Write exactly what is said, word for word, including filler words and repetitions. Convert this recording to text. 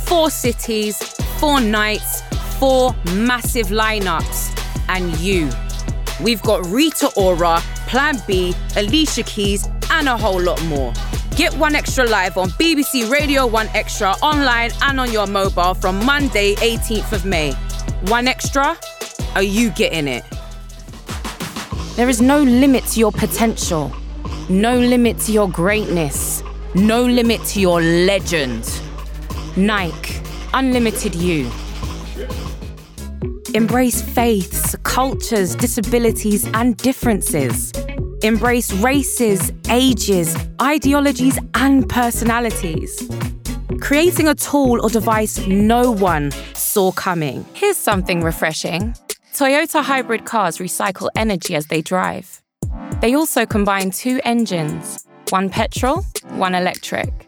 Four cities, four nights, four massive lineups. And you. We've got Rita Ora, Plan B, Alicia Keys, and a whole lot more. Get One Extra live on B B C Radio One Extra, online and on your mobile from Monday, eighteenth of May. One Extra? Are you getting it? There is no limit to your potential. No limit to your greatness. No limit to your legend. Nike, unlimited you. Embrace faiths, cultures, disabilities, and differences. Embrace races, ages, ideologies, and personalities. Creating a tool or device no one saw coming. Here's something refreshing. Toyota hybrid cars recycle energy as they drive. They also combine two engines, one petrol, one electric.